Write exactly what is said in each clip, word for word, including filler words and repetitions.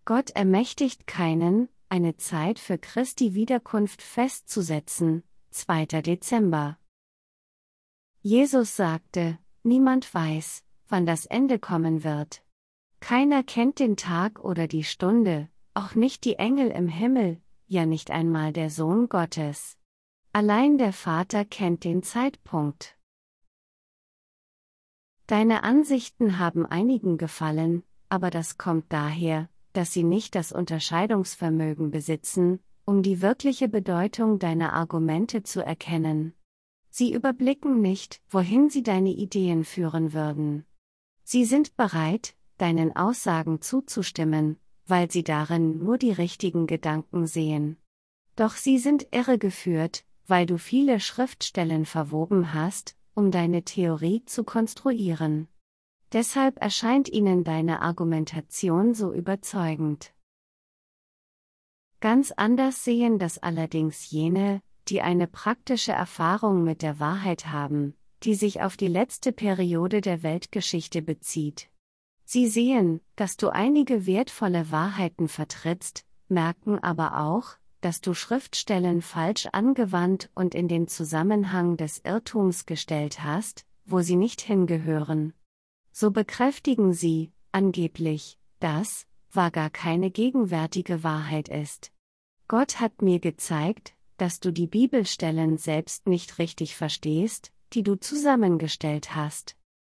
Gott ermächtigt keinen, eine Zeit für Christi Wiederkunft festzusetzen. zweiter Dezember. Jesus sagte, niemand weiß, wann das Ende kommen wird. Keiner kennt den Tag oder die Stunde, auch nicht die Engel im Himmel, ja nicht einmal der Sohn Gottes. Allein der Vater kennt den Zeitpunkt. Deine Ansichten haben einigen gefallen, aber das kommt daher, dass sie nicht das Unterscheidungsvermögen besitzen, um die wirkliche Bedeutung deiner Argumente zu erkennen. Sie überblicken nicht, wohin sie deine Ideen führen würden. Sie sind bereit, deinen Aussagen zuzustimmen, weil sie darin nur die richtigen Gedanken sehen. Doch sie sind irregeführt, weil du viele Schriftstellen verwoben hast, um deine Theorie zu konstruieren. Deshalb erscheint ihnen deine Argumentation so überzeugend. Ganz anders sehen das allerdings jene, die eine praktische Erfahrung mit der Wahrheit haben, die sich auf die letzte Periode der Weltgeschichte bezieht. Sie sehen, dass du einige wertvolle Wahrheiten vertrittst, merken aber auch, dass du Schriftstellen falsch angewandt und in den Zusammenhang des Irrtums gestellt hast, wo sie nicht hingehören. So bekräftigen sie, angeblich, dass, war gar keine gegenwärtige Wahrheit ist. Gott hat mir gezeigt, dass du die Bibelstellen selbst nicht richtig verstehst, die du zusammengestellt hast.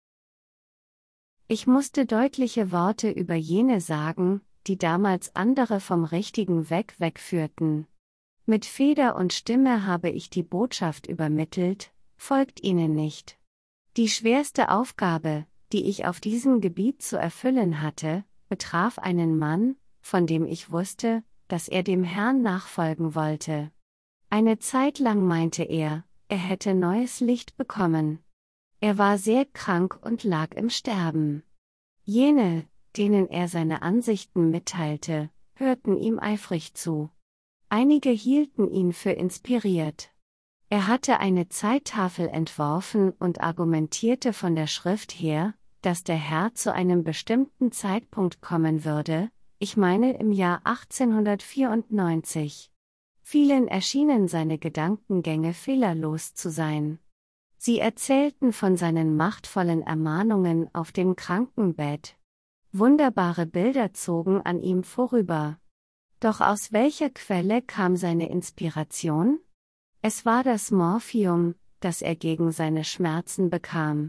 Ich musste deutliche Worte über jene sagen, die damals andere vom richtigen Weg wegführten. Mit Feder und Stimme habe ich die Botschaft übermittelt, folgt ihnen nicht. Die schwerste Aufgabe, die ich auf diesem Gebiet zu erfüllen hatte, betraf einen Mann, von dem ich wusste, dass er dem Herrn nachfolgen wollte. Eine Zeit lang meinte er, er hätte neues Licht bekommen. Er war sehr krank und lag im Sterben. Jene, denen er seine Ansichten mitteilte, hörten ihm eifrig zu. Einige hielten ihn für inspiriert. Er hatte eine Zeittafel entworfen und argumentierte von der Schrift her, dass der Herr zu einem bestimmten Zeitpunkt kommen würde, ich meine im Jahr achtzehnhundertvierundneunzig. Vielen erschienen seine Gedankengänge fehlerlos zu sein. Sie erzählten von seinen machtvollen Ermahnungen auf dem Krankenbett. Wunderbare Bilder zogen an ihm vorüber. Doch aus welcher Quelle kam seine Inspiration? Es war das Morphium, das er gegen seine Schmerzen bekam.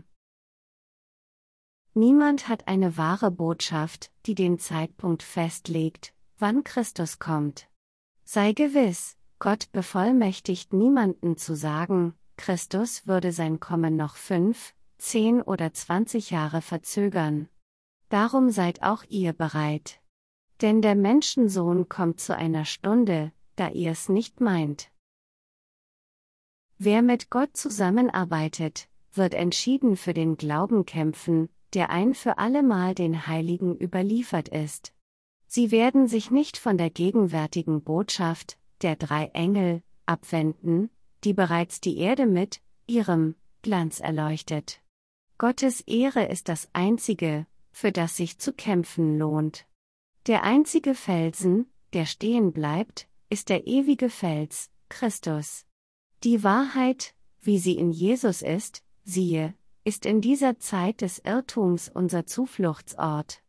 Niemand hat eine wahre Botschaft, die den Zeitpunkt festlegt, wann Christus kommt. Sei gewiss, Gott bevollmächtigt niemanden zu sagen, Christus würde sein Kommen noch fünf, zehn oder zwanzig Jahre verzögern. Darum seid auch ihr bereit. Denn der Menschensohn kommt zu einer Stunde, da ihr es nicht meint. Wer mit Gott zusammenarbeitet, wird entschieden für den Glauben kämpfen, der ein für allemal den Heiligen überliefert ist. Sie werden sich nicht von der gegenwärtigen Botschaft, der drei Engel, abwenden, die bereits die Erde mit ihrem Glanz erleuchtet. Gottes Ehre ist das Einzige, für das sich zu kämpfen lohnt. Der einzige Felsen, der stehen bleibt, ist der ewige Fels, Christus. Die Wahrheit, wie sie in Jesus ist, siehe, ist in dieser Zeit des Irrtums unser Zufluchtsort.